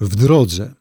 w drodze.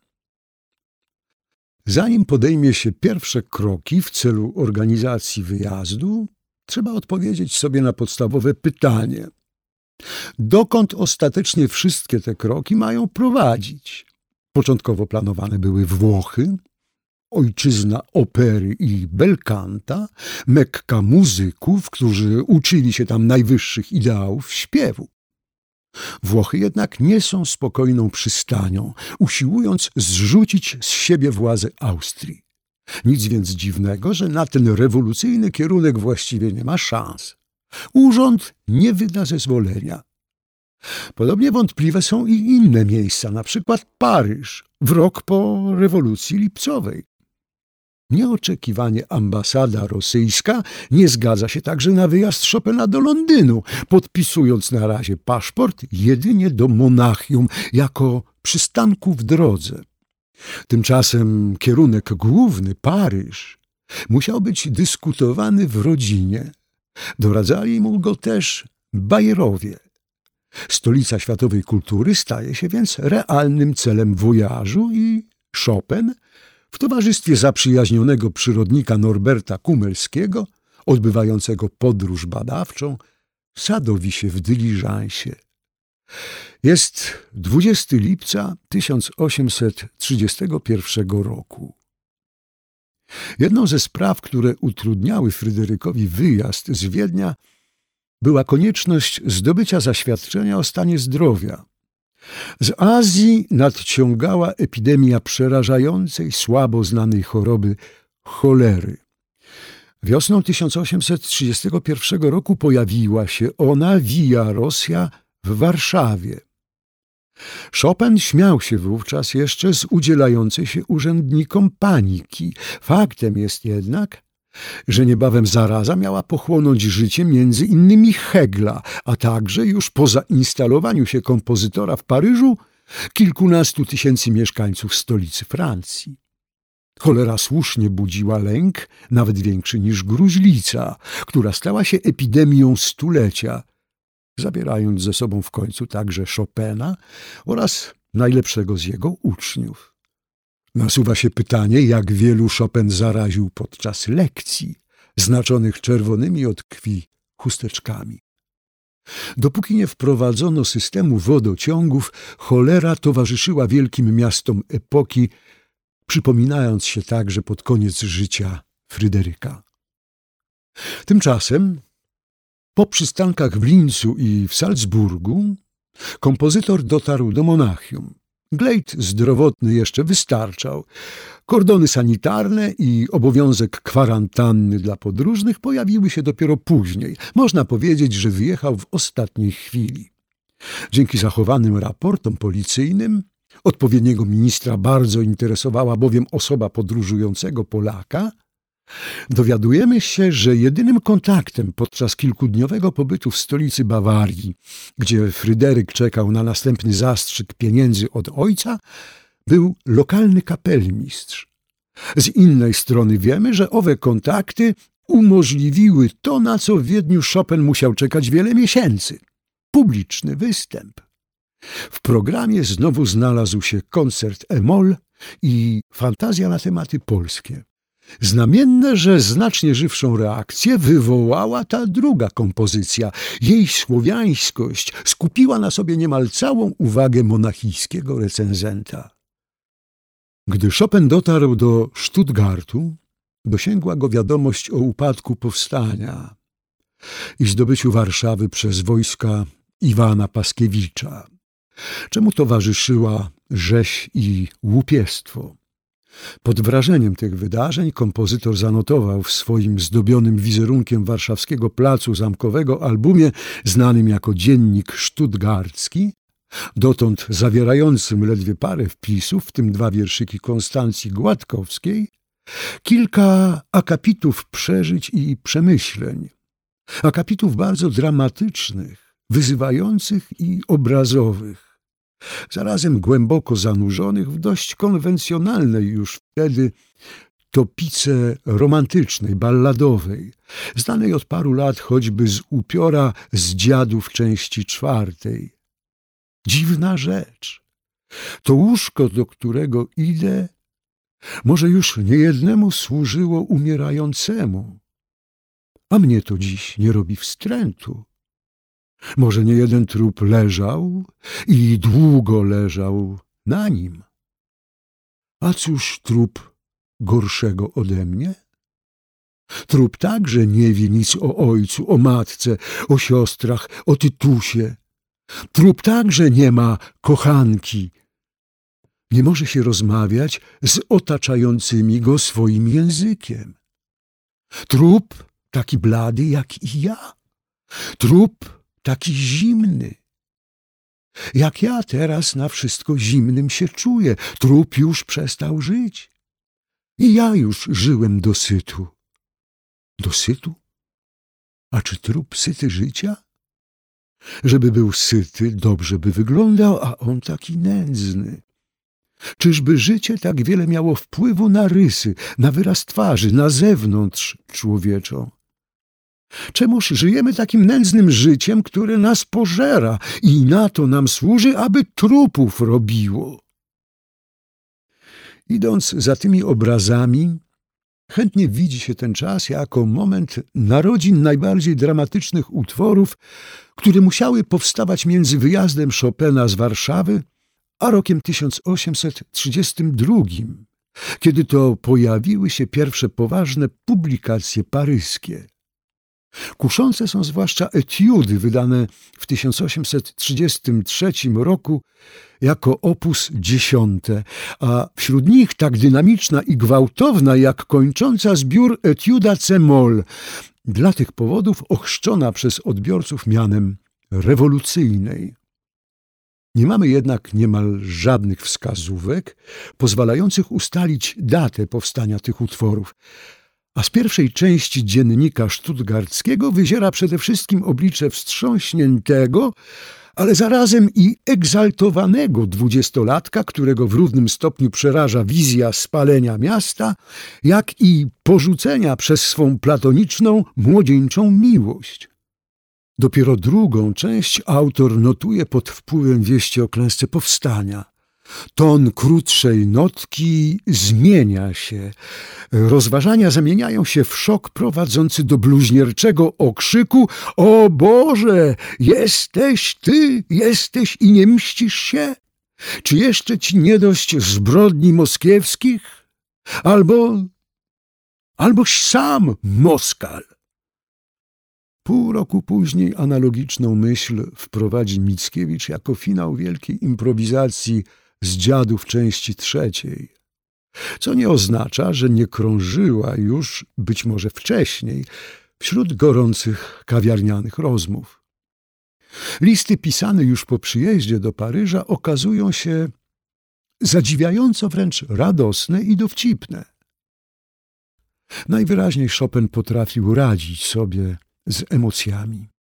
Zanim podejmie się pierwsze kroki w celu organizacji wyjazdu, trzeba odpowiedzieć sobie na podstawowe pytanie: dokąd ostatecznie wszystkie te kroki mają prowadzić? Początkowo planowane były Włochy, ojczyzna opery i belcanta, Mekka muzyków, którzy uczyli się tam najwyższych ideałów śpiewu. Włochy jednak nie są spokojną przystanią, usiłując zrzucić z siebie władzę Austrii. Nic więc dziwnego, że na ten rewolucyjny kierunek właściwie nie ma szans. Urząd nie wyda zezwolenia. Podobnie wątpliwe są i inne miejsca, na przykład Paryż, w rok po rewolucji lipcowej. Nieoczekiwanie ambasada rosyjska nie zgadza się także na wyjazd Chopina do Londynu, podpisując na razie paszport jedynie do Monachium jako przystanku w drodze. Tymczasem kierunek główny, Paryż, musiał być dyskutowany w rodzinie. Doradzali mu go też Bayerowie. Stolica światowej kultury staje się więc realnym celem wojażu i Chopin w towarzystwie zaprzyjaźnionego przyrodnika Norberta Kumelskiego, odbywającego podróż badawczą, sadowi się w dyliżansie. Jest 20 lipca 1831 roku. Jedną ze spraw, które utrudniały Fryderykowi wyjazd z Wiednia, była konieczność zdobycia zaświadczenia o stanie zdrowia. Z Azji nadciągała epidemia przerażającej, słabo znanej choroby cholery. Wiosną 1831 roku pojawiła się ona via Rosja w Warszawie. Chopin śmiał się wówczas jeszcze z udzielającej się urzędnikom paniki. Faktem jest jednak, że niebawem zaraza miała pochłonąć życie między innymi Hegla, a także już po zainstalowaniu się kompozytora w Paryżu kilkunastu tysięcy mieszkańców stolicy Francji. Cholera słusznie budziła lęk, nawet większy niż gruźlica, która stała się epidemią stulecia, zabierając ze sobą w końcu także Chopina oraz najlepszego z jego uczniów. Nasuwa się pytanie, jak wielu Chopin zaraził podczas lekcji, znaczonych czerwonymi od krwi chusteczkami. Dopóki nie wprowadzono systemu wodociągów, cholera towarzyszyła wielkim miastom epoki, przypominając się także pod koniec życia Fryderyka. Tymczasem, po przystankach w Lincu i w Salzburgu, kompozytor dotarł do Monachium. Glejt zdrowotny jeszcze wystarczał. Kordony sanitarne i obowiązek kwarantanny dla podróżnych pojawiły się dopiero później. Można powiedzieć, że wyjechał w ostatniej chwili. Dzięki zachowanym raportom policyjnym, odpowiedniego ministra bardzo interesowała bowiem osoba podróżującego Polaka, dowiadujemy się, że jedynym kontaktem podczas kilkudniowego pobytu w stolicy Bawarii, gdzie Fryderyk czekał na następny zastrzyk pieniędzy od ojca, był lokalny kapelmistrz. Z innej strony wiemy, że owe kontakty umożliwiły to, na co w Wiedniu Chopin musiał czekać wiele miesięcy – publiczny występ. W programie znowu znalazł się koncert e-moll i fantazja na tematy polskie. Znamienne, że znacznie żywszą reakcję wywołała ta druga kompozycja. Jej słowiańskość skupiła na sobie niemal całą uwagę monachijskiego recenzenta. Gdy Chopin dotarł do Stuttgartu, dosięgła go wiadomość o upadku powstania i zdobyciu Warszawy przez wojska Iwana Paskiewicza, czemu towarzyszyła rzeź i łupiestwo. Pod wrażeniem tych wydarzeń kompozytor zanotował w swoim zdobionym wizerunkiem warszawskiego placu zamkowego albumie, znanym jako Dziennik Stuttgarcki, dotąd zawierającym ledwie parę wpisów, w tym 2 wierszyki Konstancji Gładkowskiej, kilka akapitów przeżyć i przemyśleń. Akapitów bardzo dramatycznych, wyzywających i obrazowych. Zarazem głęboko zanurzonych w dość konwencjonalnej już wtedy topice romantycznej, balladowej, znanej od paru lat choćby z upiora z Dziadów części 4. Dziwna rzecz. To łóżko, do którego idę, może już niejednemu służyło umierającemu, a mnie to dziś nie robi wstrętu. Może niejeden trup leżał i długo leżał na nim. A cóż trup gorszego ode mnie? Trup także nie wie nic o ojcu, o matce, o siostrach, o tytusie. Trup także nie ma kochanki. Nie może się rozmawiać z otaczającymi go swoim językiem. Trup taki blady jak i ja. Trup taki zimny. Jak ja teraz na wszystko zimnym się czuję. Trup już przestał żyć. I ja już żyłem dosytu. Dosytu? A czy trup syty życia? Żeby był syty, dobrze by wyglądał, a on taki nędzny. Czyżby życie tak wiele miało wpływu na rysy, na wyraz twarzy, na zewnątrz człowieczą? Czemuż żyjemy takim nędznym życiem, które nas pożera i na to nam służy, aby trupów robiło? Idąc za tymi obrazami, chętnie widzi się ten czas jako moment narodzin najbardziej dramatycznych utworów, które musiały powstawać między wyjazdem Chopina z Warszawy a rokiem 1832, kiedy to pojawiły się pierwsze poważne publikacje paryskie. Kuszące są zwłaszcza etiudy wydane w 1833 roku jako opus 10, a wśród nich tak dynamiczna i gwałtowna jak kończąca zbiór etiuda c-moll, dla tych powodów ochrzczona przez odbiorców mianem rewolucyjnej. Nie mamy jednak niemal żadnych wskazówek pozwalających ustalić datę powstania tych utworów, a z pierwszej części dziennika sztuttgarckiego wyziera przede wszystkim oblicze wstrząśniętego, ale zarazem i egzaltowanego dwudziestolatka, którego w równym stopniu przeraża wizja spalenia miasta, jak i porzucenia przez swą platoniczną, młodzieńczą miłość. Dopiero drugą część autor notuje pod wpływem wieści o klęsce powstania. Ton krótszej notki zmienia się. Rozważania zamieniają się w szok prowadzący do bluźnierczego okrzyku: „O Boże, jesteś Ty, jesteś i nie mścisz się? Czy jeszcze Ci nie dość zbrodni moskiewskich? Alboś sam Moskal”. Pół roku później analogiczną myśl wprowadzi Mickiewicz jako finał wielkiej improwizacji z Dziadów części 3, co nie oznacza, że nie krążyła już, być może wcześniej, wśród gorących kawiarnianych rozmów. Listy pisane już po przyjeździe do Paryża okazują się zadziwiająco wręcz radosne i dowcipne. Najwyraźniej Chopin potrafił radzić sobie z emocjami.